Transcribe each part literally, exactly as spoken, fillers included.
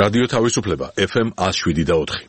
რადიო თავისუფლება ეფ ემ one oh seven და four.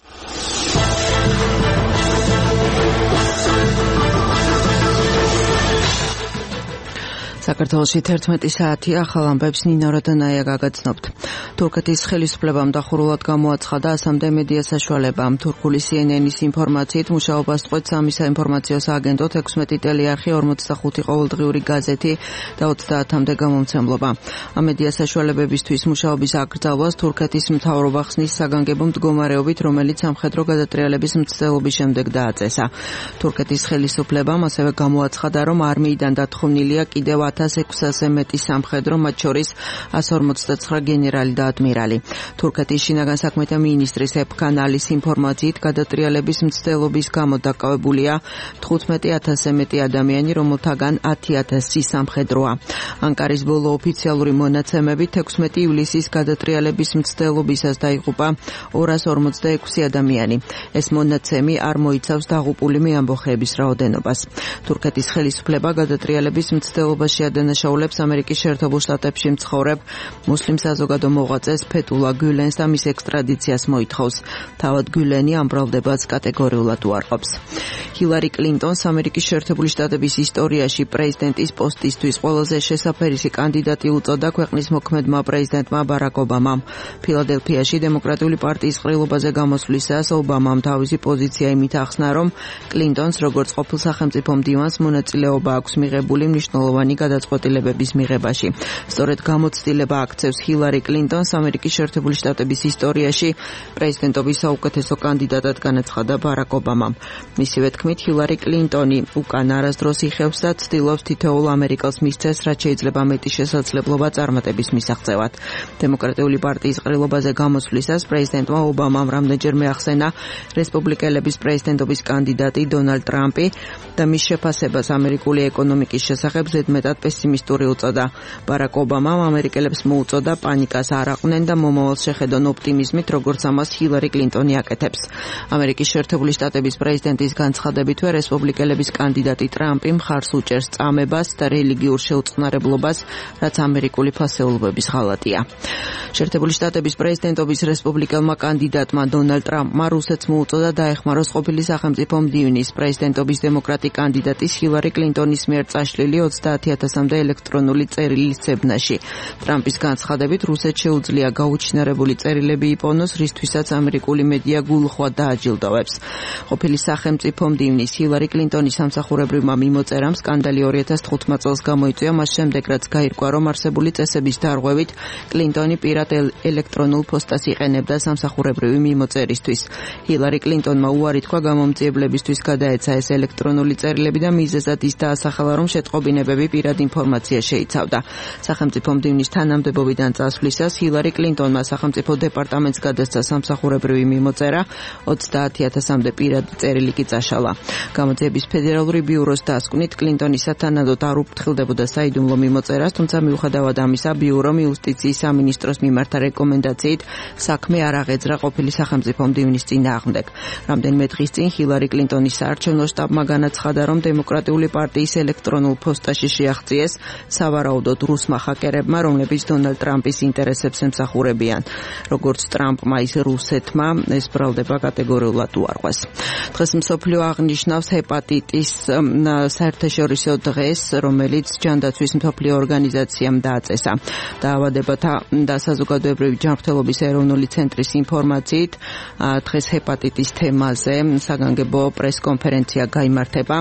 საქართველოში თერთმეტი საათი ახალ ამბებს ნინო როდანაია გაგაცნობთ. თურქეთის ხელისუფლებამ დახურულად გამოაცხადა ასამდე მედია საშუალებამ. თურქული სი ენ ენის ინფორმაციით მუშაობას წყვეტს სამი საინფორმაციო სააგენტო, თექვსმეტი ტელეარხი, ორმოცდახუთი ყოველდღიური გაზეთი და ოცდაათამდე გამომცემლობა. ამ მედია საშუალებებისთვის მუშაობის აკრძალვას თურქეთის მთავრობა ხსნის საგანგებო მდგომარეობით, რომელიც სამხედრო გადატრიალების მცდელობის შემდეგ დააწესა. თურქეთის ხელისუფლებამ ასევე გამოაცხადა, რომ არმიიდან დათხოვნილია კიდევ ათას ექვსასზე მეტი სამხედრო, მათ შორის one forty-nine გენერალი და ადმირალი. თურქეთის შინაგან საქმეთა მინისტრის ეფქან ალის ინფორმაციით გადატრიალების მცდელობის გამო დაკავებულია თხუთმეტი ათასზე მეტი ადამიანი, რომელთაგან ათი ათასი სამხედროა. ანკარის ბოლო ოფიციალური მონაცემებით თექვსმეტი ივლისის გადატრიალების მცდელობისას დაიღუპა ორას ორმოცდაექვსი ადამიანი. ეს მონაცემი არ მოიცავს დაღუპული მეამბოხეების რაოდენობას. თურქეთის ხელისუფლება გადატრიალების მცდელობაში ადანაშაულებს ამერიკის შეერთებულ შტატებში მცხოვრებ მუსლიმ საზოგადო მოღვაწეს ფეთულა გულენს და მის ექსტრადიციას მოითხოვს. თავად გულენი ამ ბრალდებას კატეგორიულად უარყოფს. ჰილარი კლინტონს ამერიკის შეერთებული შტატების ისტორიაში პრეზიდენტის პოსტისთვის ყველაზე შესაფერისი კანდიდატი უწოდა ქვეყნის მოქმედმა პრეზიდენტმა ბარაკ ობამამ. ფილადელფიაში დემოკრატიული პარტიის ყრილობაზე გამოსვლისას ობამამ თავისი პოზიცია იმით ახსნა, რომ კლინტონს როგორც ყოფილ სახელმწიფო მდივანს მონაწილეობა აქვს მიღებული მნიშვნელოვანი გადაწყვეტილებების მიღებაში. სწორედ გამოცდილება აქცევს ჰილარი კლინტონს ამერიკის შეერთებული შტატების ისტორიაში პრეზიდენტობის საუკეთესო კანდიდატად განაცხადა ბარაკ ობამამ. მისივე თქმით, ჰილარი კლინტონი უკან არასდროს იხევს და ცდილობს თითოეულ ამერიკელს მისცეს, რაც შეიძლება მეტი შესაძლებლობა წარმატების მისაღწევად. დემოკრატიული პარტიის ყრილობაზე გამოსვლისას პრეზიდენტმა ობამამ რამდენჯერმე ახსენა რესპუბლიკელების პრეზიდენტობის კანდიდატი დონალდ ტრამპი და მის შეფასებას ამერიკული ეკონომიკის შესახებ ზედმეტად პესიმისტური უწოდა. ბარაკ ობამამ ამერიკელებს მოუწოდა პანიკას არ აყვნენ და მომავალს შეხედონ ოპტიმიზმით, როგორც ამას ჰილარი კლინტონი აკეთებს. ამერიკის შეერთებული შტატების პრეზიდენტის განცხადებითვე რესპუბლიკელების კანდიდატი ტრამპი მხარს უჭერს წამებას და რელიგიურ შეუწყნარებლობას, რაც ამერიკული ფასეულობების ღალატია. შეერთებული შტატების პრეზიდენტობის რესპუბლიკელმა კანდიდატმა დონალდ ტრამპმა რუსეთს მოუწოდა დაეხმაროს ყოფილი სახელმწიფო მდივნის პრეზიდენტობის დემოკრატი კანდიდატის ჰილარი კლინტონის მიერ წაშლილი ოცდაათი ათასამდე ელექტრონული წერილის ცებნაში. ტრამპის განცხადებით რუსეთს შეუძლია გაუჩინარებული წერილები იპონოს, რისთვისაც ამერიკული მედია გულუხვად დააჯილდოვებს. ყოფილი სახელმწიფო მდივნის ჰილარი კლინტონის სამსახურებრივმა მიმოწერამ სკანდალი ორი ათას თხუთმეტ წელს გამოიწვია, მას შემდეგ რაც გაირკვა, რომ არსებული წესების დარღვევით კლინტონი პირად ელექტრონულ პოსტას იყენებდა სამსახურებრივი მიმოწერისთვის. ჰილარი კლინტონმა უარი თქვა გამომძიებლებისთვის გადაეცა ეს ელექტრონული წერილები და მიზეზად ის დაასახელა, რომ შეტყობინებები პირად ინფორმაცია შეიცავდა. სახელმწიფო მდივნის თანამდებობიდან წასვლისას ჰილარი კლინტონმა სახელმწიფო დეპარტამენტს გადასცა სამსახურებრივი მიმოწერა, ოცდაათი ათასამდე პირადი წერილი კი წაშალა. გამოძიების ფედერალური ბიუროს დასკვნით კლინტონი სათანადოდ არ უფრთხილდებოდა საიდუმლო მიმოწერას, თუმცა მიუხედავად ამისა, ბიურომ იუსტიციის სამინისტროს მიმართა რეკომენდაციით საქმე არ აღეძრა ყოფილი სახელმწიფო მდივნის წინააღმდეგ. რამდენიმე დღის წინ ჰილარი კლინტონის საარჩევნო შტაბმა განაცხადა, რომ დემოკრატიული პარტიის ელექტრონულ პოსტაში შეაღწიეს სავარაუდოდ რუსმა ჰაკერებმა, რომლებიც დონალდ ტრამპის ინტერესებს ემსახურებიან. როგორც ტრამპმა, ისე რუსეთმა ეს ბრალდება კატეგორიულად უარყვეს. დღეს მსოფლიო აღნიშნავს ჰეპატიტის საერთაშორისო დღეს, რომელიც ჯანდაცვის მსოფლიო ორგანიზაციამ დააწესა. დაავადებათა და საზოგადოებრივი ჯანმრთელობის ეროვნული ცენტრის ინფორმაციით, დღეს ჰეპატიტის თემაზე საგანგებო პრესკონფერენცია გაიმართება.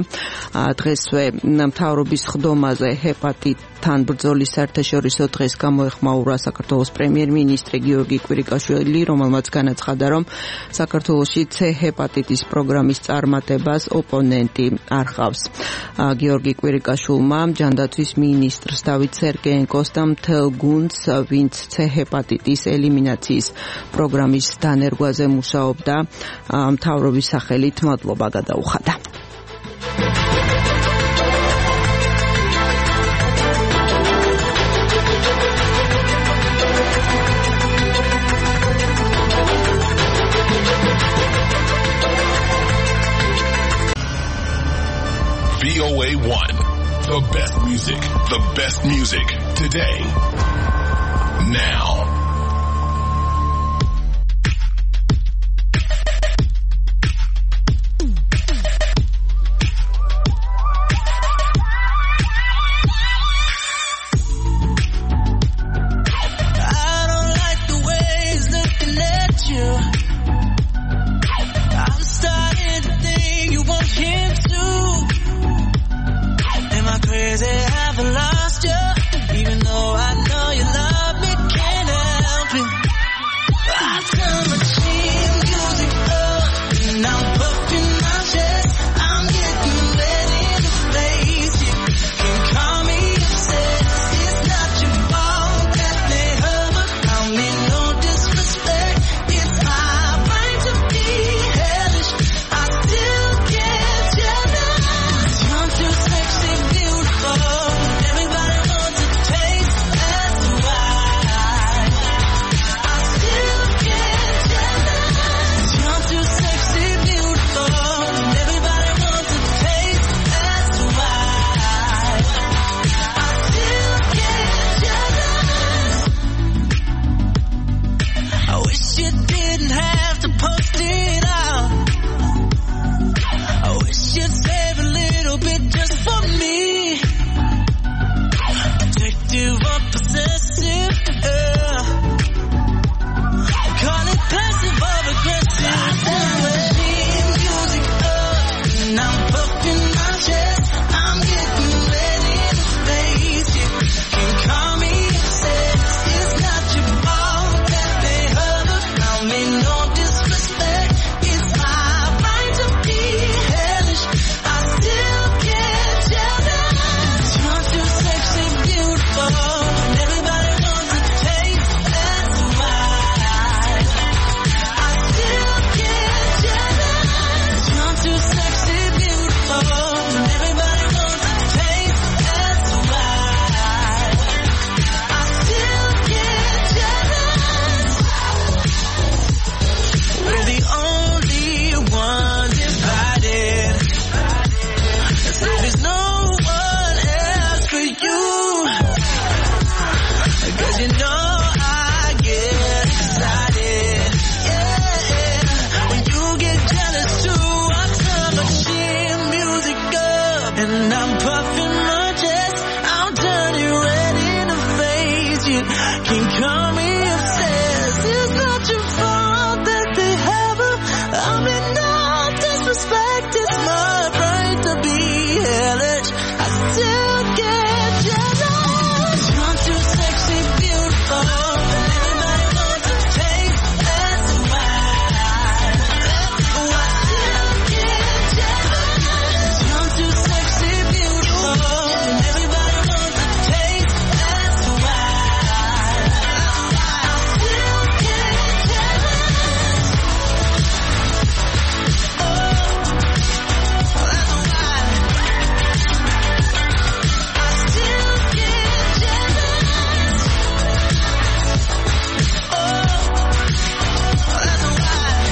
დღესვე მთავრობის ხდომაზე ჰეპატიტთან ბრძოლის საერთაშორისო დღეს გამოეხმაურა საქართველოს პრემიერ-მინისტრი გიორგი კვირიკაშვილი, რომელმაც განაცხადა, რომ საქართველოში C ჰეპატიტის პროგრამის წარმატებას ოპონენტი არ ჰყავს. გიორგი კვირიკაშვილმა ჯანდაცვის მინისტრს დავით სერგეენკოს და მთელ გუნდს, ვინც C ჰეპატიტის ელიმინაციის პროგრამის დანერგვაზე მუშაობდა, მთავრობის სახელით მადლობა გადაუხადა. V O A one, the best music, the best music today, now. you save a little bit just for me? Addictive or possessive, yeah. Call it passive or aggressive. Machine music up, and I'm puffing my chest. I'm getting ready to face it. Can't call me obsessed. It's not your fault that they hurt us. I mean no disrespect. It's my right to be hellish. I still get jealous. You're too sexy, beautiful, and everybody wants to taste. That's why I still get jealous. You're too sexy, beautiful, and everybody wants to taste. That's why I still get jealous. We're the only ones invited. So there's no one else for you. Cause you know I get excited. Yeah. When you get jealous too, I turn my shit music up. And I'm puffing my chest. I'm turning ready to face you. Can't call me obsessed. It's not your fault that they have her. I mean no disrespect. It's my right to be hellish. I still get jealous. You're too sexy, beautiful, and everybody wants to taste. That's why I still get jealous. You're too sexy, beautiful, and everybody wants to taste. That's why I still get jealous. Oh, that's why I still get jealous. Oh, that's why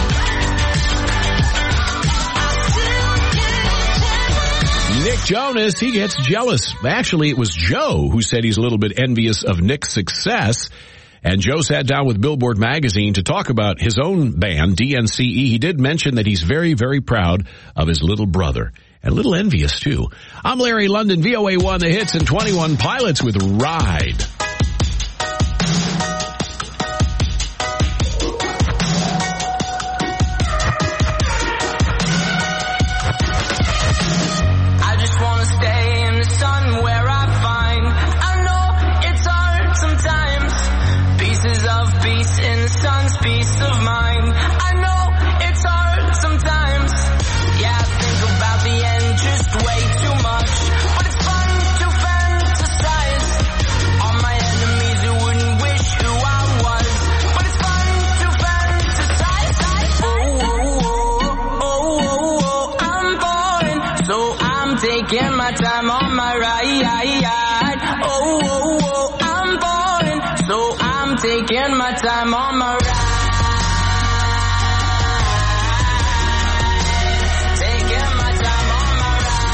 I still get jealous. Nick Jonas, he gets jealous. Actually, it was Joe who said he's a little bit envious of Nick's success. And Joe sat down with Billboard magazine to talk about his own band, D N C E. He did mention that he's very, very proud of his little brother. And a little envious, too. I'm Larry London, V O A one, The Hits, and twenty-one Pilots with Ride. I just wanna stay in the sun where I find. I know it's hard sometimes. Pieces of peace in the sun's peace of mind. I know it's hard sometimes. Yeah, I think about the end just way too much. But it's fun to fantasize. All my enemies who wouldn't wish who I was. But it's fun to fantasize. Oh, oh, oh, oh, oh, oh, I'm born, so I'm taking my time on my ride. Oh, oh, oh, I'm born, so I'm taking my time on my ride. Taking my time on my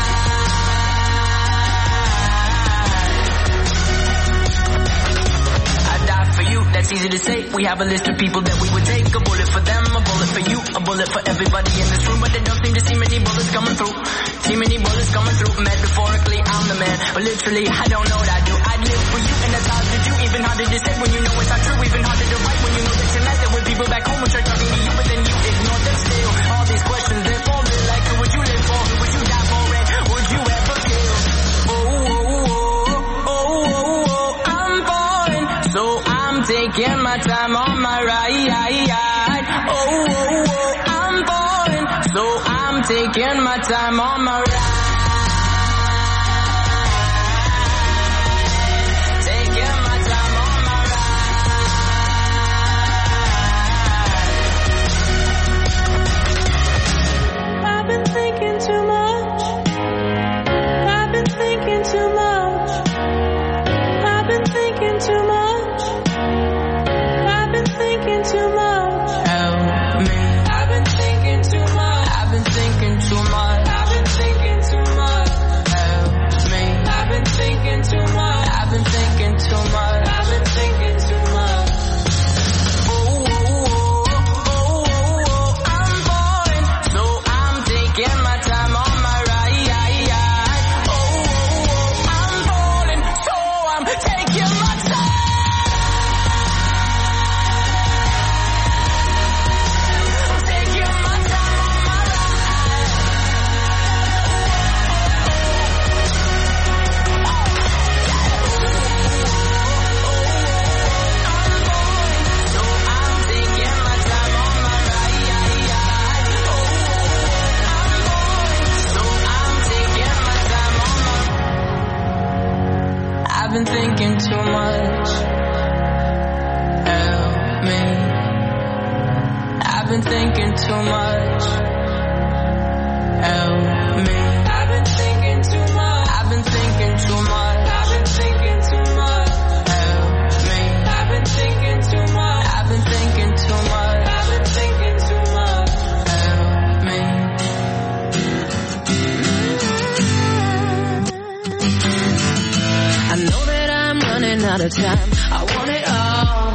ride. I die for you, that's easy to say. We have a list of people that we would take. A bullet for them, a bullet for you, a bullet for everybody in this room. But they don't seem to see many bullets coming through. See many bullets coming through. Metaphorically, I'm the man, but literally, I don't know what I do. I'd live for you, and that's hard to do. Even harder to say when you know it's not true. Even harder to write when you know that you're not there with people back home who try talking to you, but then you ignore them still. All these questions, they're forming like who would you live for? Who would you die for? And would you ever kill? Oh, oh, oh, oh, oh, oh, I'm born, so I'm taking my time on my ride. Oh, oh, oh, I'm born, so I'm taking my time on my ride. Taking my time on my ride. I've been thinking too much. I've been thinking too much. I've been thinking too much. I've been thinking too much. Help me. I've been thinking too much. I've been thinking too much. I've been thinking too much. the time. I want it all.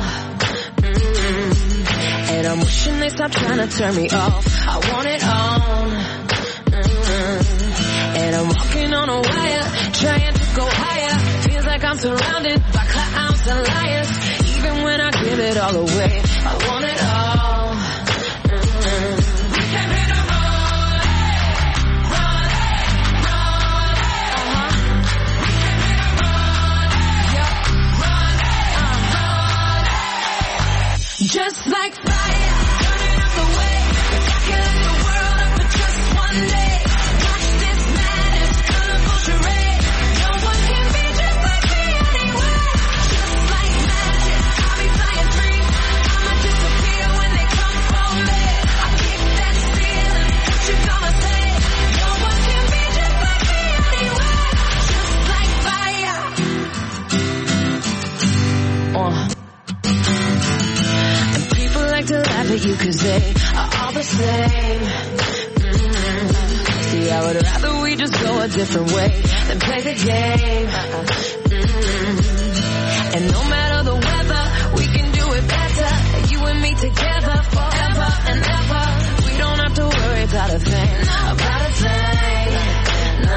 Mm-hmm. And I'm wishing they stop trying to turn me off. I want it all. Mm-hmm. And I'm walking on a wire, trying to go higher. Feels like I'm surrounded by clowns and liars. Even when I give it all away, I want it all. Mm-hmm. We can hit the road, run, run, uh-huh. We can hit the road, yeah, run, uh-huh. Just like fire, burning up the way. If I could light the world up for just one day, watch this madness, colorful charade. No one can be just like me anyway. Just like magic, I'll be flying free. I'ma disappear when they come for me. I keep that feeling, what you gonna say? No one can be just like me anyway. Just like fire. Uh. And people like to laugh at you cause they are all the same. Mm-hmm. See, I would rather we just go a different way than play the game. Mm-hmm. And no matter the weather, we can do it better. You and me together forever and ever. We don't have to worry about a thing, about a thing. No.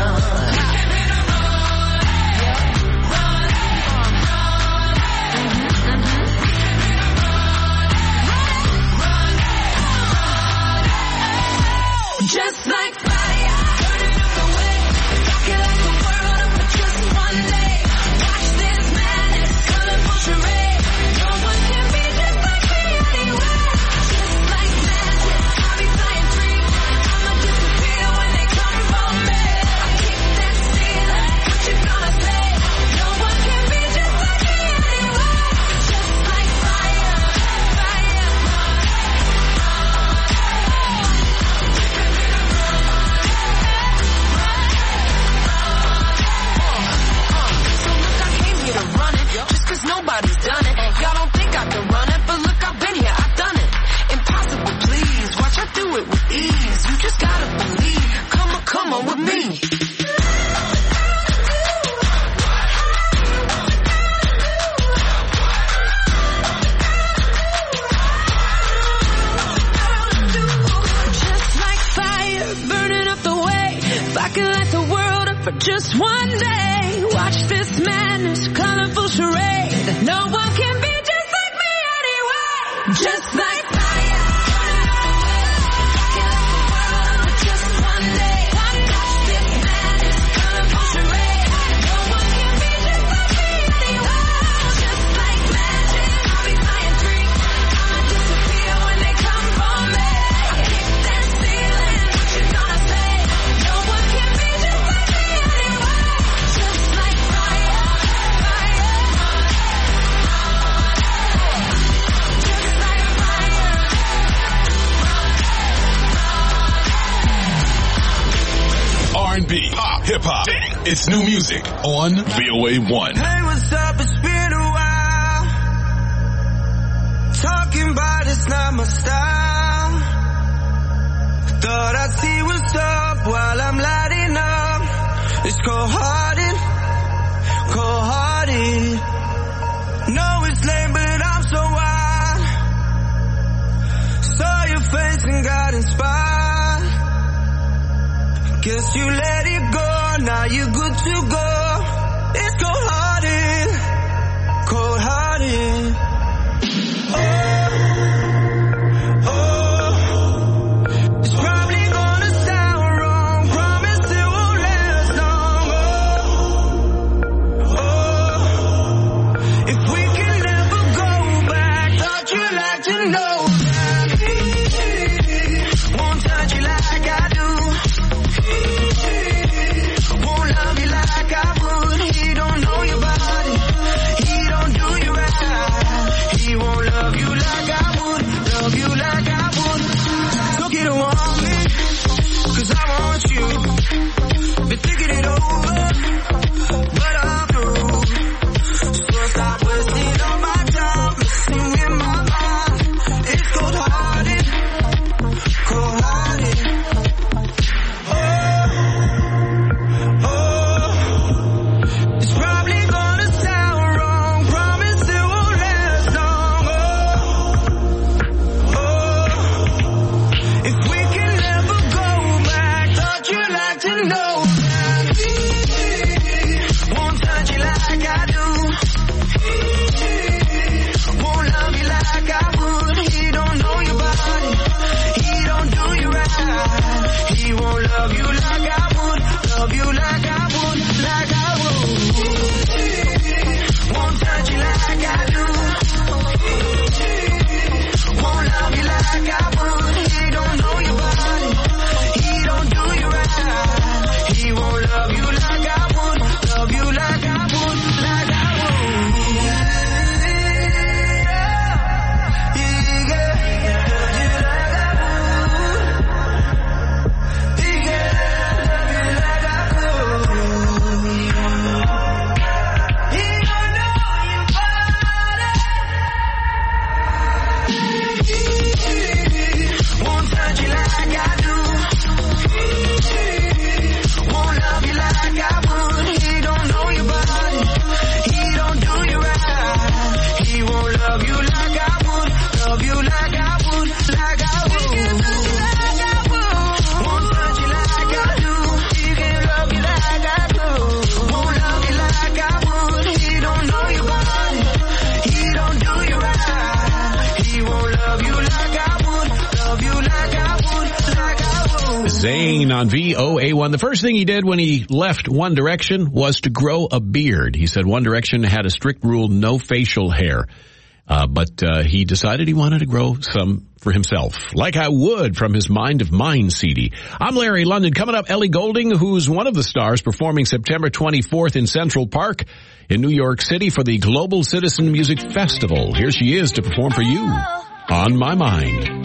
Just like fire, burning up the way. If I could light the world up for just one day, watch this madness, colorful charade. No one can be just like me anyway. Just like magic, I'll be flying free. I'ma disappear when they come for me. I keep that feeling, what you gonna say? No one can be just like me anyway. Just like fire, fire. Nobody's done it. Y'all don't think I can run it, but look, I've been here, I've done it. Impossible, please. Watch, I do it with ease. You just gotta believe. Come on, come on with me. Just like fire, burning up the way. If I could light the world up for just one day, watch this madness, colorful charade. No one can be just like me anyway. Just like fire, burning up the way. If I could light the world up for just one day, watch this madness, colorful charade. No one can be just like me anyway. Just like magic, I'll be flying free. I'ma disappear when they come for me. I keep that feeling, what you gonna say? No one can be just like me anyway. Just like fire, fire. R and B, pop, hip hop. It's new music on V O A one. Hey, what's up? It's been a while. Talking about it's not my style. Thought I'd see what's up while I'm lighting up. It's cold-hearted, cold-hearted. Know it's lame, but I'm so wild. Saw your face and got inspired. Guess you let it go, now you're good to go. It's cold-hearted, cold-hearted. Oh, oh, it's probably gonna sound wrong. Promise it won't last long. Oh, oh, if we can never go back, thought you'd like to know that. Won't touch you like I do. Won't love you like I would. He don't know your body. He don't do you right. He won't love you like I would. Love you like I would. Took it on me, cause I want you. Been thinking it over, but I'm through. So stop wasting all my time, messing with my mind. It's cold-hearted, cold-hearted. Oh, oh, it's probably gonna sound wrong. Zayn on V O A one. The first thing he did when he left One Direction was to grow a beard. He said One Direction had a strict rule, no facial hair. Uh, but uh, he decided he wanted to grow some for himself, like I would from his Mind of Mine C D. I'm Larry London. Coming up, Ellie Goulding, who's one of the stars, performing September twenty-fourth in Central Park in New York City for the Global Citizen Music Festival. Here she is to perform for you on My Mind.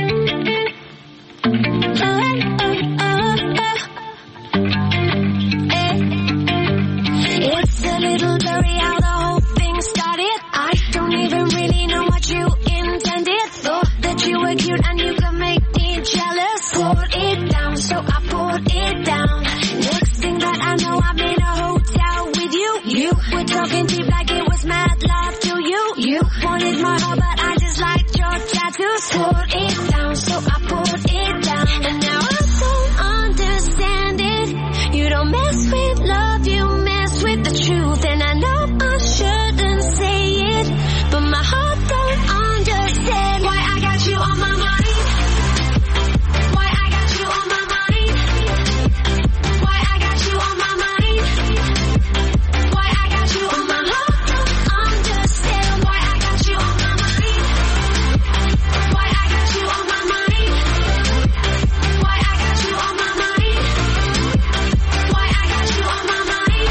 It's a little blurry how the whole thing started. I don't even really know what you intended. Thought that you were cute and you could make me jealous. Poured it down, so I poured it down. Next thing that I know, I'm in a hotel with you. You were talking deep like it was mad love to you. You wanted my heart, but I just liked your tattoos. Poured it down, so I poured it down. And now I don't understand it. You don't mess with love, you mess with the truth. And I know I shouldn't say it, but my heart don't understand why I got you on my mind. Why I got you on my mind. Why I got you on my mind. Why I got you on my heart don't understand why I got you on my mind. Why I got you on my mind. Why I got you on my mind. Why I got you on my mind.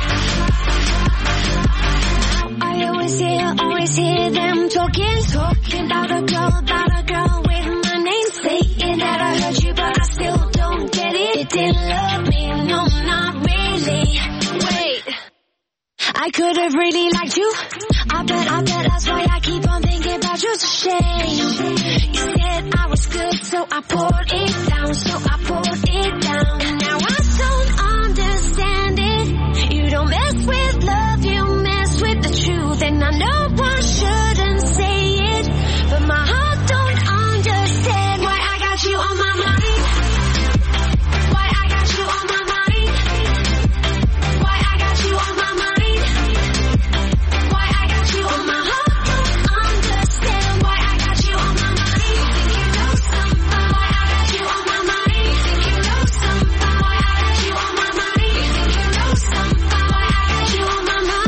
I always hear, always hear them talking, talking about a girl, about a girl with my name, saying that I heard you, but I still don't get it. You didn't love me, no, not really. Wait, I could have really liked you. I bet, I bet that's why I keep on thinking about you. It's a shame. You said I was good, so I poured it down, so I poured it down. And now I don't understand it. You don't mess with love, you mess with the truth. And I know I shouldn't say it, but my heart don't understand why I got you on my mind. Why I got you on my mind. Why I got you on my mind. Why I got you on my heart don't understand why I got you on my mind. You think you know something? Why I got you on my mind. You think you know something? Why I got you on my mind. You think you know something? Why I got you on my mind.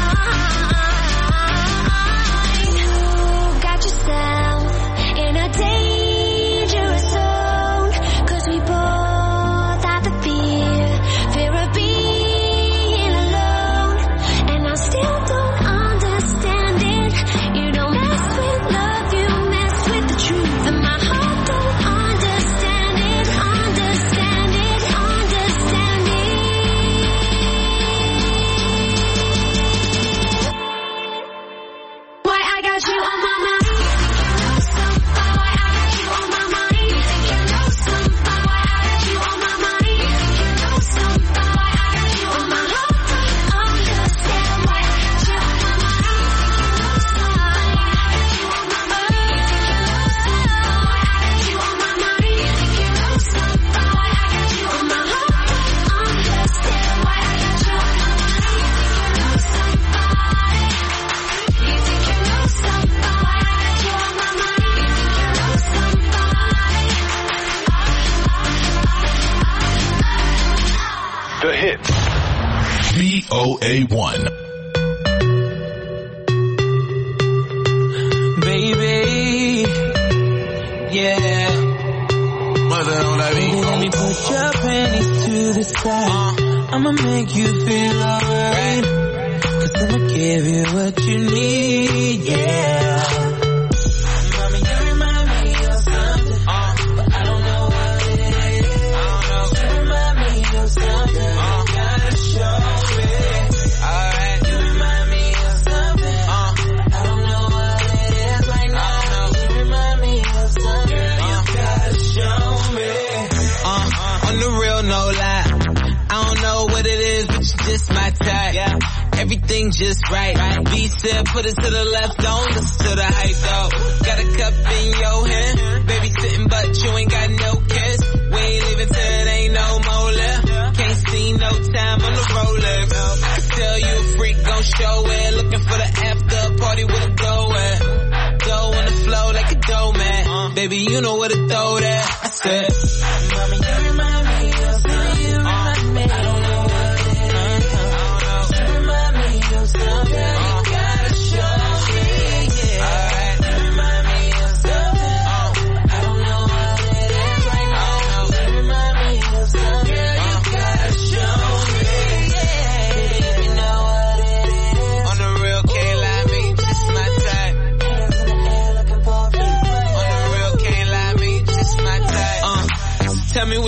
You got yourself in a dangerous zone, 'cause we both had the fear, fear of being alone. And I still don't understand it. You don't mess with love, you mess with the truth. And my heart don't understand it, understand it, understand it. Why I got you on my mind. Why I got you on my mind. You think you know something? Why I got you on my mind. You think you know something? Why I got you on my heart don't understand why I got you on my mind. You think you know something? Why I got you on my mind. You think you know something? Why I got you on my heart don't understand why I got you on my mind. You think you know something? Why I got you on my mind. You think you know something? The hit. V O A one. Baby, yeah. Let me put your panties to the side. I'ma make you feel alright, 'cause I'ma give you what you need, yeah. Mommy, you remind me of something, but I don't know what it is. You remind me of something, you gotta show me. Alright. You remind me of something, I don't know what it is right now. You remind me of something, you gotta show me. Uh, on the real, no lie. I don't know what it is, but you just my type. Yeah. Everything just right. right. B said put it to the left, don't listen to the hype though. Got a cup in your hand, baby sitting but you ain't got no kiss. We ain't leaving till it ain't no more left. Can't see no time on the Rolex. I can tell you a freak gon' show it. Looking for the after party with a go at. Go on the flow like a dough man. Baby, you know where to throw that. I said, Mommy, you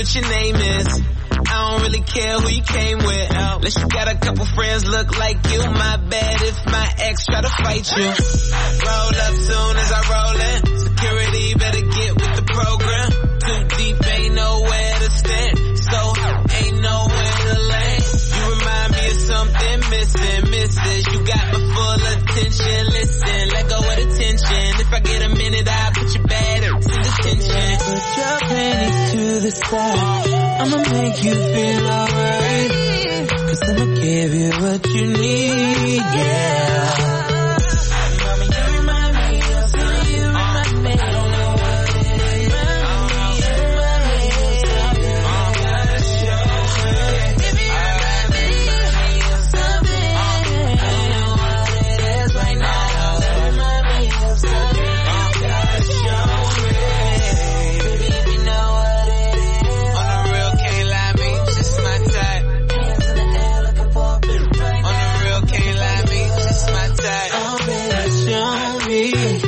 what your name is. I don't really care who you came with. Unless you got a couple friends look like you. My bad if my ex try to fight you. Roll up soon as I roll in. Security better get with the program. Too deep, ain't nowhere to stand. So ain't nowhere to land. You remind me of something missing, missus. You got my full attention. Listen, let go of the tension. If I get a minute, I'll put your bad in detention. Put your panties to the side. I'ma make you feel alright. Cause I'ma give you what you need, yeah. Mama, you remind me of something. You remind me. I don't know what it is. You remind me of something. I gotta show it. If you remind me of something. I don't know what it is right now. Remind me of something. I gotta show it. Baby, if you know what it is. On the real, can't lie, me, just my type. Hands in the air looking for a bit right now. On the real, can't lie, me, just my type. Oh, baby, show me.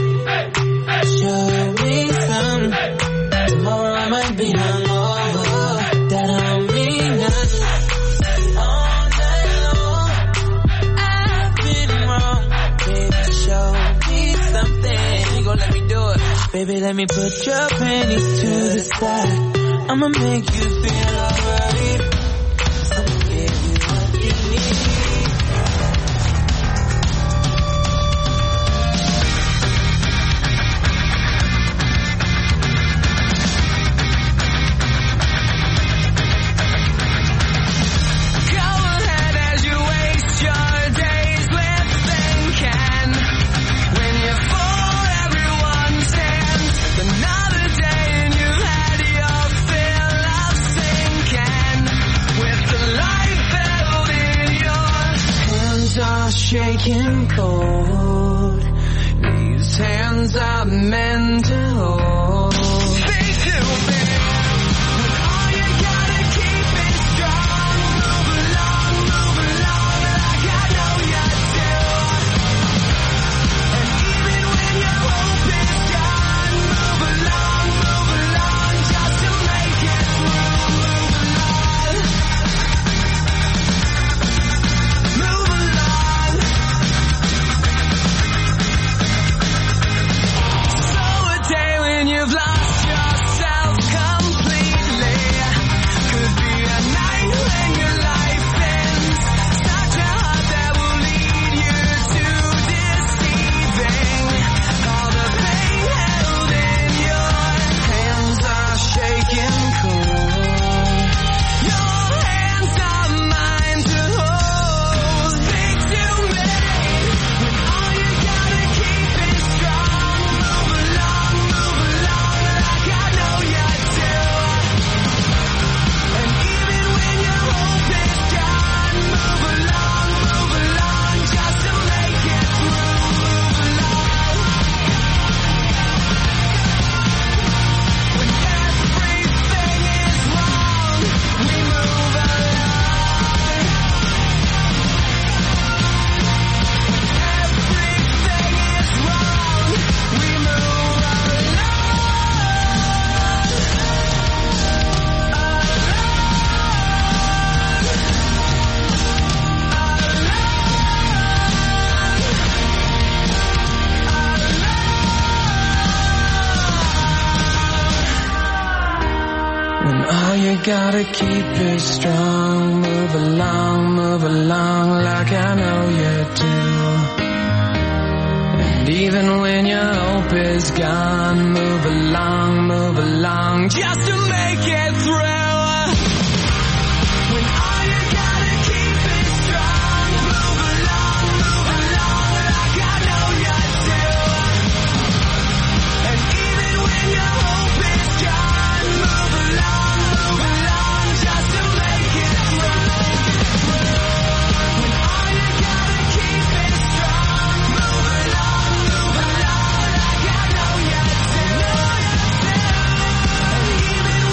Show me some. Tomorrow I might be hungover. That don't mean nothing. All night long, I've been wrong. Baby, show me something. You gon' let me do it. Baby, let me put your panties to the side. I'ma make you feel alright. I'ma give you what you need. Go ahead as you waste your days with thinking. When you're full, everyone stands. Another day and you've had your fill of sinking. With the life held in your hands are shaking cold. These hands are meant to hold. Speak to me. When all you gotta keep is strong. Move along, move along like I know you do. And even when your hope is gone, move along, move along just to make it through. Move along. Move along. So a day when you've lost yourself completely could be a night when your life ends. Such a heart that will lead you to deceiving. All the pain held in your hands are shaking cold. Your hands are mine to hold. Speak to me. When all you gotta keep is strong. Move along, move along like I know you do. And even when your hope is gone, move along, move along just to make it through. Move along. When everything is wrong, we move along. Everything is wrong, we move along. When all you gotta keep is strong, move along, move along like I know you do. And even when your hope is gone, move along, move along just to make it through. When all you gotta keep is strong, move along, move along like I know you do. And even when your hope is gone, move along, move along just to make it through. When all you gotta keep is strong, move along, move along like I know you do. And even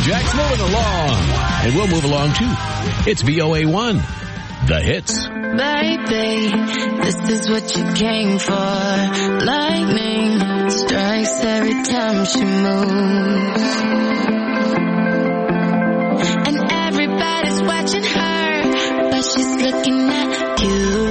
Jack's moving along. And we'll move along too. It's V O A one, the hits. Baby, this is what you came for. Lightning strikes every time she moves. And everybody's watching her, but she's looking at you.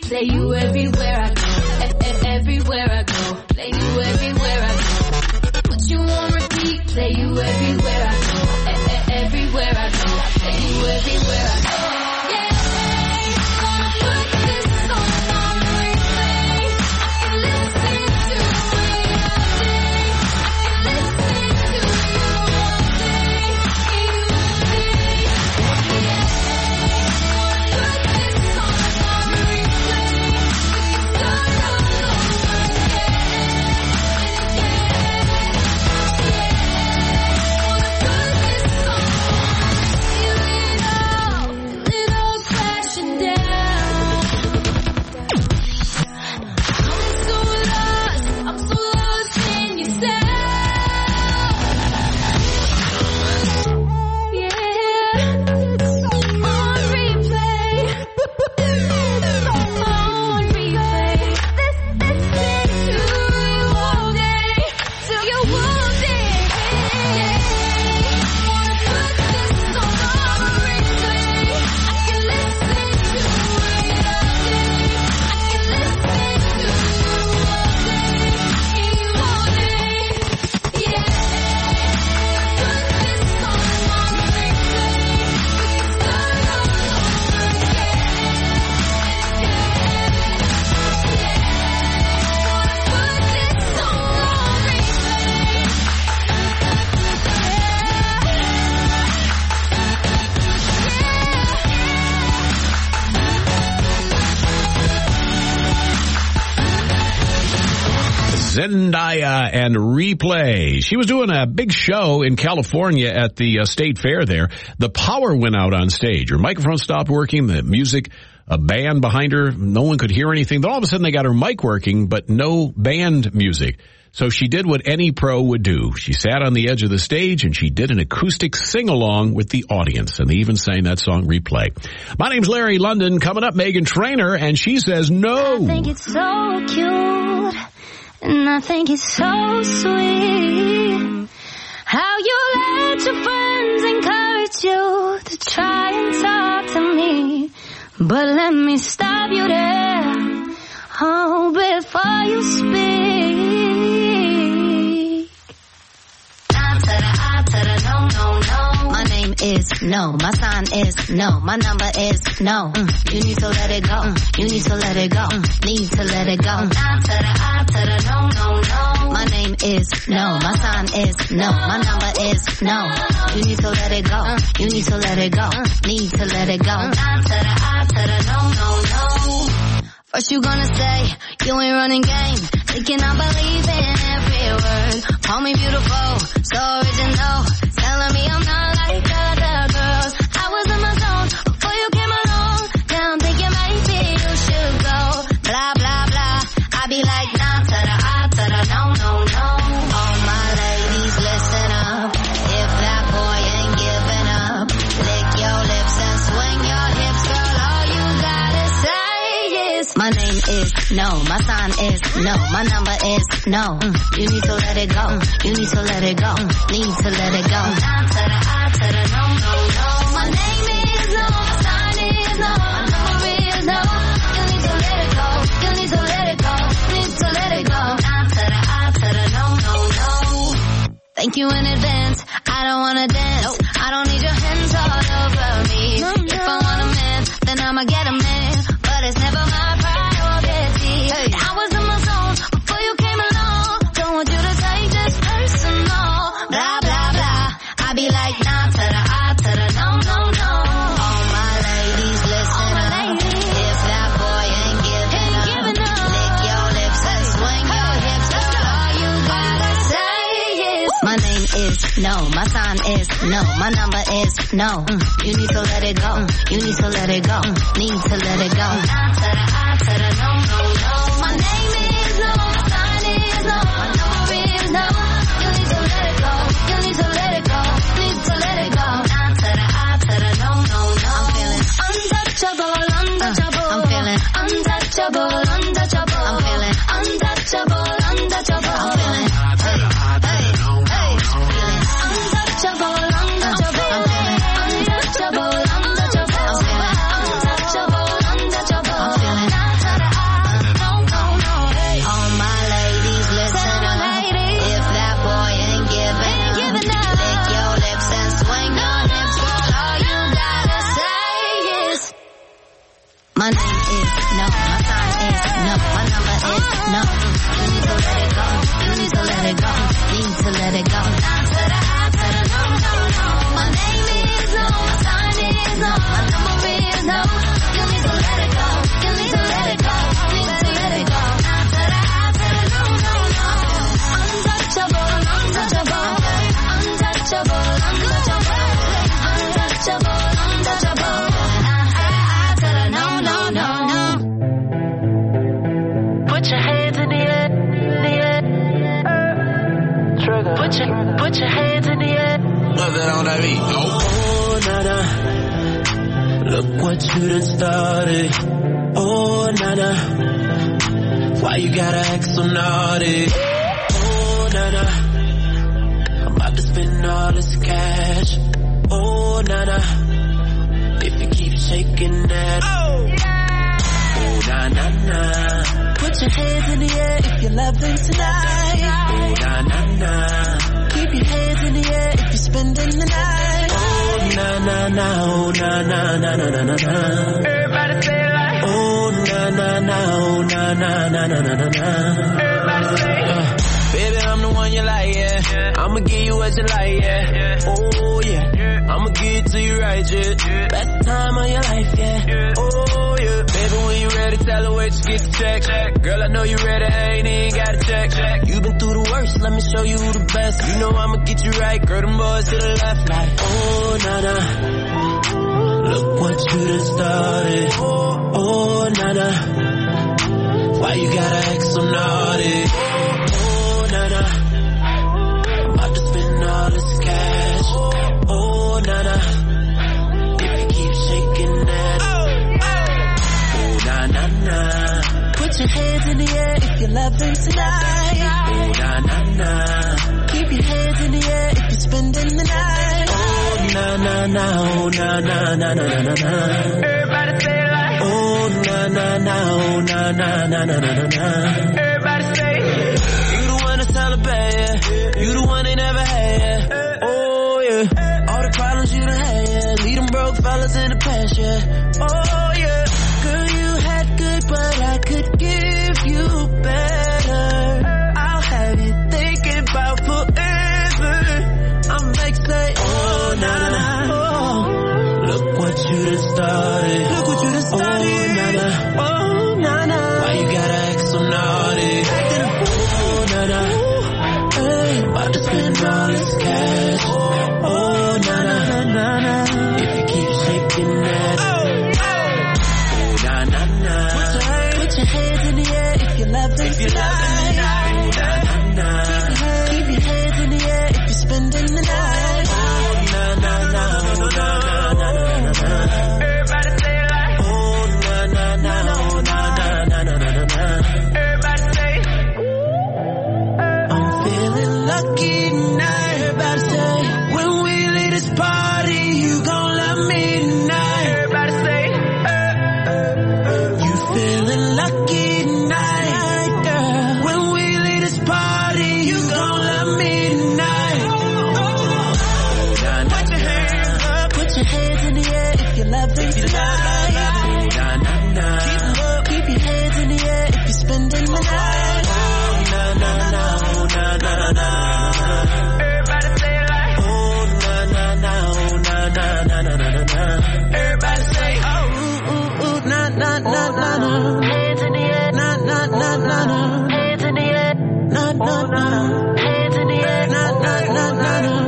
play you everywhere I go. E- e- everywhere I go, play you everywhere I go. Put you on repeat, play you everywhere I go. E- e- everywhere I go, play you everywhere I go. Yeah, gonna put this song on replay. I can listen to it all day. I can listen to you all day. You day. Yeah, gonna put this song on replay. We start all over again. Zendaya and Replay. She was doing a big show in California at the uh, state fair there. The power went out on stage. Her microphone stopped working. The music, a band behind her, no one could hear anything. Then all of a sudden they got her mic working, but no band music. So she did what any pro would do. She sat on the edge of the stage and she did an acoustic sing-along with the audience. And they even sang that song, Replay. My name's Larry London. Coming up, Meghan Trainor, and she says no. I think it's so cute, and I think it's so sweet how you let your friends encourage you to try and talk to me. But let me stop you there, oh, before you speak. I to the I to the no, no, no. My name is no, my sign is no, my number is no. Mm. You need to let it go, mm. You need to let it go, mm. Need to let it go. I to the I to the no, no, no. My name is no, my sign is no, my number is no. You need to let it go, mm. You need to let it go, mm. Need to let it go. I to the I to the no, no, no. First you gonna say you ain't running game, thinking I believe in every word. Call me beautiful, so original, telling me I'm not like other girls. I was in my zone before you came along. Now I'm thinking maybe you should go. Blah blah blah. I be like nah to the I to the no no no. All my ladies listen up. If that boy ain't giving up, lick your lips and swing your hips, girl. All you gotta say is my name is no, my sign is no, my number is no. Mm. You need to let it go, mm. You need to let it go, mm. Need to let it go. I to the I to the no, no, no. My name is no, my sign is no, my number is no. You need to let it go, you need to let it go, need to let it go. I to the I to the no, no, no. Thank you in advance, I don't wanna dance, nope. I don't need your hands all over me. No, no. If I want a man, then I'ma get a man, but it's never my priority. Hey. I was in my zone before you came along. Don't want you to take this personal. Blah blah blah. I be like nah to the I to the no no no. All my ladies listen my up. Ladies. If that boy ain't giving ain't up, giving up, lick your lips and swing hey. Your hips. That's all you gotta say is my name is no, my sign is no, my number is no. Mm. You need to let it go, mm. You need to let it go, mm. Need to let it go. Nah to the I to the no no no. My name is no, my sign is no, my number is no. You need to let it go, you need to let it go, need to let it go. Nah to the I to the no no no. I'm feeling untouchable, untouchable. Uh, I'm feeling untouchable, untouchable. I'm feeling untouchable, untouchable. I'm feeling hey, hey, hey. Feeling untouchable, untouchable. I'm feeling untouchable, untouchable. I'm feeling untouchable, untouchable. I'm feeling nah to the My name is no, my sign is no, my number is no. You need to let it go, you need to let it go, need to let it go. Down to the high, to the no, no, no. My name is no, my sign is no, my number is no. You need to let it go, you need to let it go, need to let it go. Down to the high, to the no, no, no. Untouchable, untouchable, untouchable, untouchable, untouchable, untouchable. Put your hands in the air, in the air. Trigger. Put your, put your hands in the air. What's that on that beat? Oh, nana. Look what you done started. Oh, nana. Why you gotta act so naughty? Oh, nana. I'm about to spend all this cash. Oh, nana. If you keep shaking that. Oh, yeah. Oh, na, na, na. Put your hands in the air if you're loving tonight. Oh, na, na, na. Keep your hands in the air if you're spending the night. Oh, na, na, na. Oh, na, na, na, na, na, na, na. Everybody say it like. Oh, na, na, na. Oh, na, na, na, na, na, na, na. Everybody say it. Uh, baby, I'm the one you like, yeah. yeah. I'ma give you what you like, yeah. yeah. Oh, yeah. yeah. I'ma give it to you right, yeah. yeah. Best time of your life, yeah. yeah. Oh, yeah. Baby, when you ready, tell her where to get the check. check. Girl, I know you ready, I ain't even gotta check. check. You been through the worst, let me show you who the best. You know I'ma get you right, girl, them boys to the left, like, oh, na-na. Look what you done started. Oh, oh, na-na. Why you gotta act so naughty? Oh, na-na. I'm about to spend all this cash. Oh, na-na. If you keep shaking that. Na, na, na. Put your hands in the air if you're loving tonight. Oh, na, na, na. Keep your hands in the air if you're spending the night. Oh, na, na, na. Oh, na, na, na, na, na, na, na. Everybody say it like. Oh, na, na, na. Oh, na, na, na, na, na, na, na. Everybody say it. You the one that's celebrate, yeah. You the one they never had, yeah. Oh, yeah. All the problems you done had, yeah. Leave them broke fellas in the past, yeah. Oh, yeah. Girl, you had good, but I could give you better. I'll have you thinking about forever. I'm like, say, oh, na, na, oh. Look what you done started. Look what you done started. Oh, na, na, oh, na, na. Why you gotta act so naughty? Oh, na, na, hey, about to spend all this cash. Oh, na, na, na, na. If you keep shaking that. Put your hands in the air if you're loving if you're loving tonight. Oh, na, na, na. Keep your hands in the air if you're spending the night. Oh, na, na, na. Oh, na, na, na, na, na. Everybody say it like. Oh, na, na, na. Oh, na, na, na, na, na, na. Everybody say. I'm feeling lucky tonight. Everybody say. When we leave this party, you gon' love me tonight. Everybody say. Feeling lucky tonight, girl. When we leave this party, you gon' love me tonight. Oh, nah, nah, put your hands up, put your hands in the air if you're loving tonight. Nah, nah, nah. Keep them up, keep your hands in the air if you're spending the night. Oh, nah, nah, nah, oh, nah, nah, nah. Everybody say it like. Oh, nah, nah, nah, oh, nah, nah, nah, nah, nah, nah. Everybody say, oh, ooh, ooh, ooh, nah, nah, nah, nah. Hands in the air, na na na na na. Hands in the air, na na na. Hands in the air, na na na na na.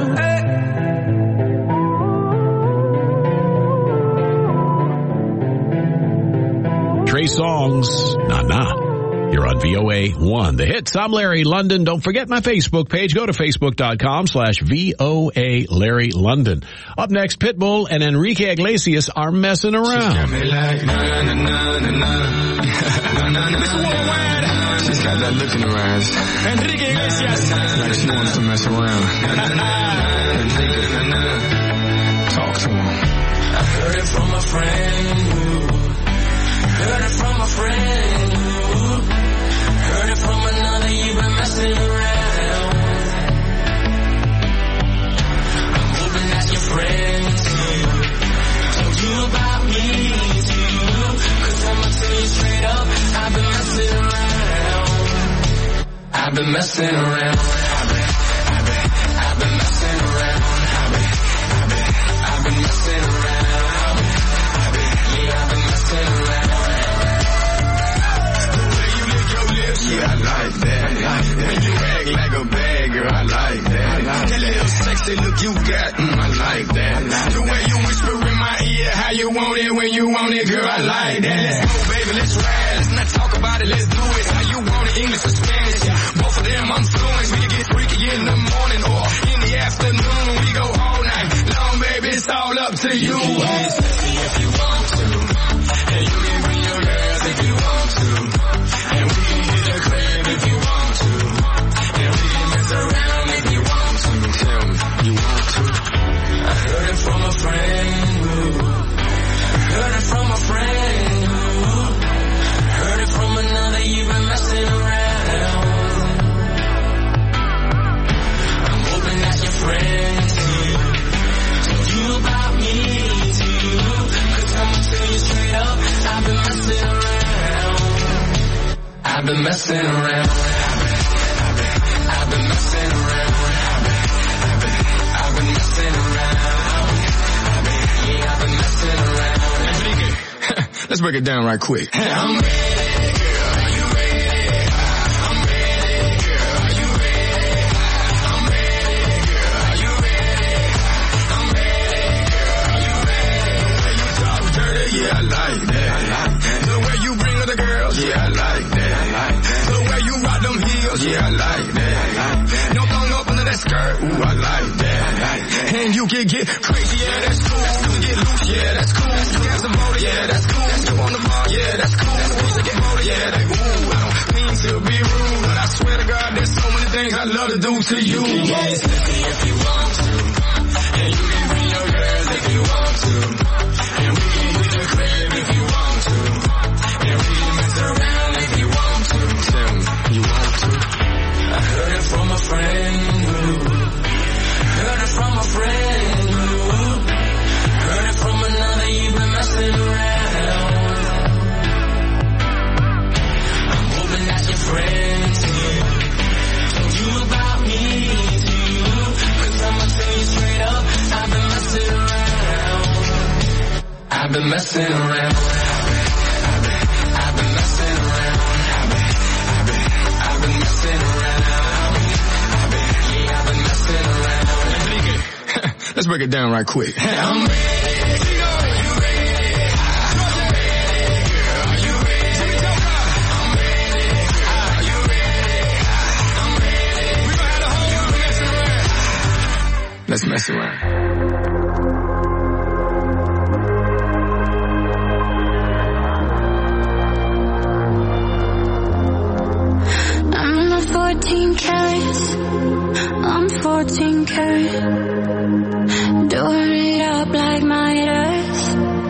Trey Songz, nah nah. You're on V O A one, The Hits. I'm Larry London. Don't forget my Facebook page. Go to facebook.com slash VOA Larry London. Up next, Pitbull and Enrique Iglesias are messing around. She's got that look in her eyes. Enrique Iglesias. Like she wants to mess around. Talk to him. I heard it from a friend. Heard it from a friend. Heard it from another, you've been messing around. I'm hoping that your friends too told you about me too. Cause been messing around. I've been, I've been, I've been messing around. I've been, I've been, I've been messing around. I've been, I've been, yeah, I've been messing around. The way you lick your lips, yeah, I like that. I like that. When you act like a bad girl, I like that. I like that little sexy look you got, mm, I like that. I like the way you whisper in my ear, how you want it when you want it, girl, I like that. Let's go, baby, let's ride. Let's not talk about it, let's do it. How you want it, English or Spanish? Both of them I'm fluent. We can get freaky in the morning or in the afternoon. We go all night long, baby, it's all up to you. You can get sexy if you want to, and you can bring your girls if you want to, and we can hit the crib if you want to, and we can mess around if you want to. Tell me, you want to? I heard it from a friend who, heard it from a friend who, heard it from another, you've been messing around. I'm hoping that your friends too told you about me too, cause I'ma tell you straight up, I've been messing around. I've been messing around. I've been, I've been, I've been messing around. I've been, I've been, I've been messing around. I've been, yeah, I've been messing around. Let's break it down right quick. I'm ready, girl, are you ready? I'm ready, girl, are you ready? I'm ready, girl, are you ready? I'm ready, girl, are you ready? The way you talk dirty, yeah, I like that. I like that. The way you bring other girls, yeah, I like that. I like that. The way you rock them heels, yeah, I like that. I like that. No thong up under that skirt, ooh, I like that. I like that. And you can get crazy, yeah, that's cool. You can get loose, yeah, that's cool. You got some motor, yeah, that's cool. You on the bar, yeah, that's cool. You get motor, yeah, they ooh. I don't mean to be rude, but I swear to God, there's so many things I love to do to you. You can get sexy if you want to, and you can bring your girls if you want to, and we can hit the crib if you want to, and we can mess around if you want to. Tell me, you want to? I heard it from a friend who, heard it from a friend who, heard it from another, you've been messing around. I'm hoping that your friends too told you about me too, cause I'ma tell you straight up, I've been messing around. I've been messing around. I've been, I've been messing around. I've been, I've been, I've been messing around. I've been, I've been, yeah, I've been messing around. Let's break it down right quick. I'm ready. Let's mess around. I'm not fourteen carats, I'm fourteen karat. Doing it up like Midas.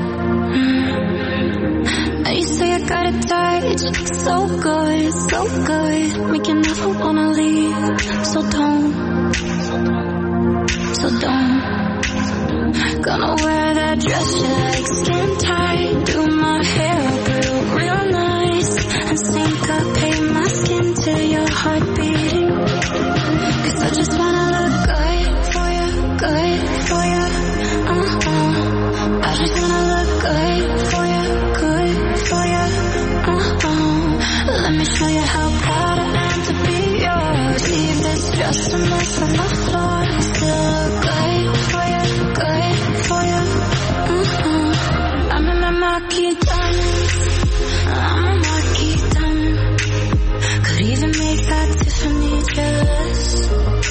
Mm. Now you say I got a touch, so good, so good. Make you never wanna leave, so don't. So don't. Gonna wear that dress you like, skin tight. Do my hair up real, real nice, and syncopate my skin to your heart beating. Cause I just wanna look good for you, good for you. Uh-huh. I just wanna look good for you, good for you. Uh-huh. Let me show you how proud I am to be yours. Leave this just a mess on the floor. Still look good for you, good for you. Uh-huh. I'm in my marquee diamonds, I'm a marquee diamond. Could even make that Tiffany jealous.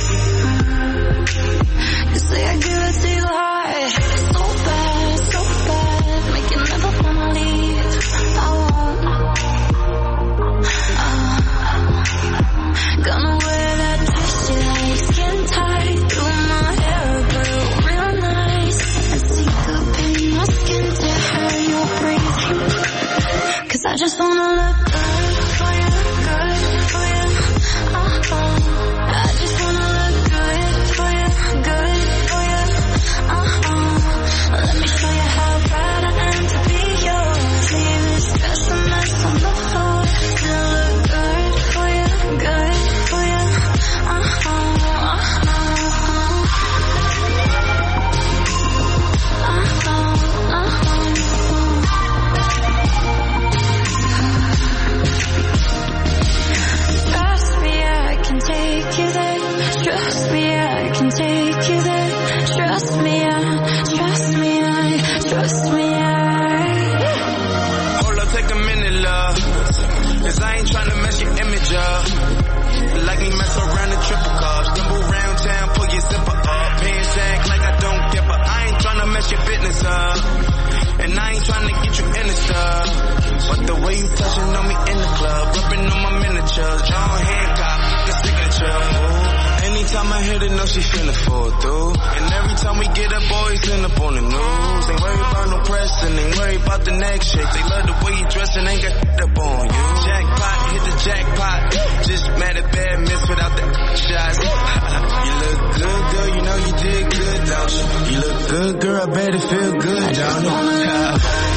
Uh-huh. You say I give it to you hard, so bad, so bad. Make you never wanna leave. I won't. Uh, gonna wear that dress you like, skin tight. Do my hair real, real nice, and syncopate my skin to how you're breathing. Cause I just wanna look good for you, good for you. Uh-huh. I just wanna look good for you, good for you. Uh-huh. Let me show you how proud I am to be yours. Leave this dress a mess on the floor. Still look good for you, good for you. minute, love. Cause I ain't tryna mess your image up. Like me mess around the triple cup. Stumble round town, pull your zipper up. Pants sag like I don't care, but I ain't tryna mess your business up. And I ain't tryna get you in the stuff. But the way you touching on me in the club, rubbing on my miniatures, John Hancock, the signature. Anytime I hit it, know she finna fall through. And every time we get up, boys end up on the news. Ain't worry about no press and ain't worry about the next shit. They love the way you dress and ain't got up on you. Jackpot, hit the jackpot. Just mad at bad miss without the shots. You look good, girl, you know you did good, don't you? You look good, girl, I bet it feel good, don't you?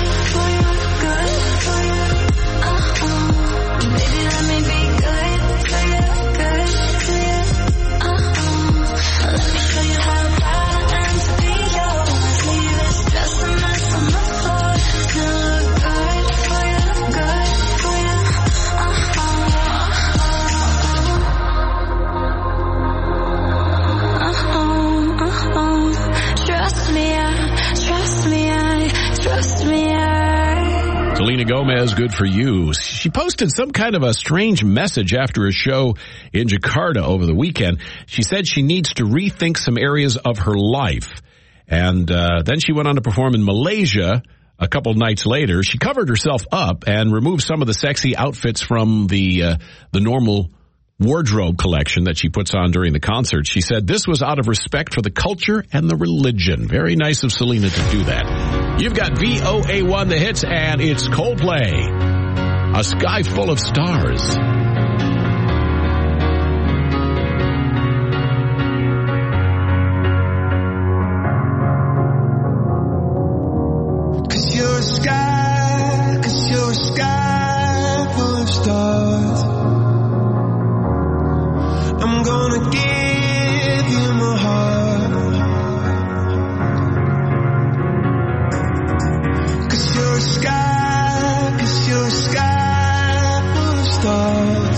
Selena Gomez, good for you. She posted some kind of a strange message after a show in Jakarta over the weekend. She said she needs to rethink some areas of her life. And uh, then she went on to perform in Malaysia a couple nights later. She covered herself up and removed some of the sexy outfits from the uh, the normal wardrobe collection that she puts on during the concert. She said this was out of respect for the culture and the religion. Very nice of Selena to do that. You've got V O A one The Hits, and it's Coldplay, A Sky Full of Stars. Cause you're a sky, cause you're a sky full of stars. I'm gonna give you my heart. Cause you're a sky, cause you're a sky full of stars.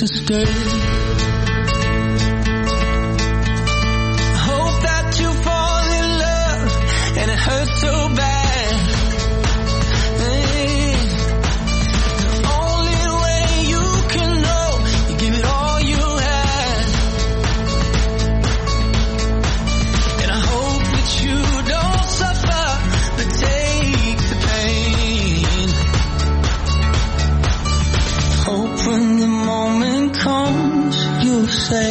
to stay. Hope that you fall in love and it hurts so bad. Hey, the only way you can know, you give it all you had. And I hope that you don't suffer, but take the pain. Hope when the moment comes, you'll say,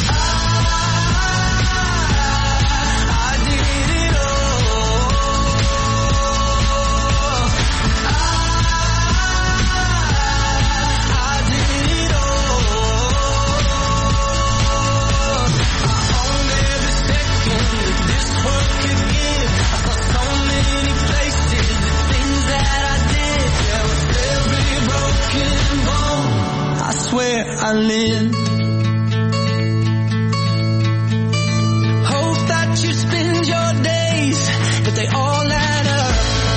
I live. Hope that you spend your days, but they all add up.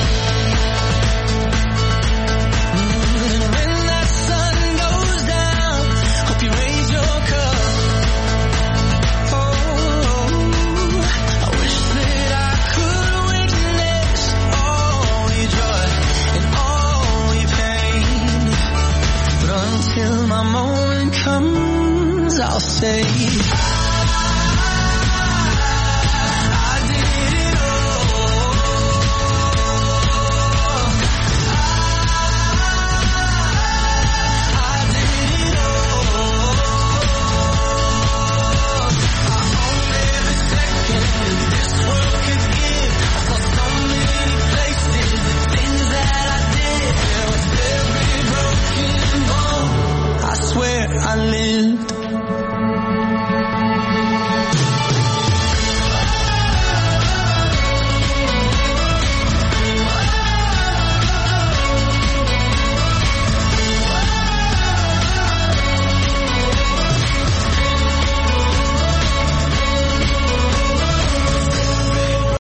And when that sun goes down, hope you raise your cup. Oh, I wish that I could witness all your joy and all your pain. But until my moment comes, I'll say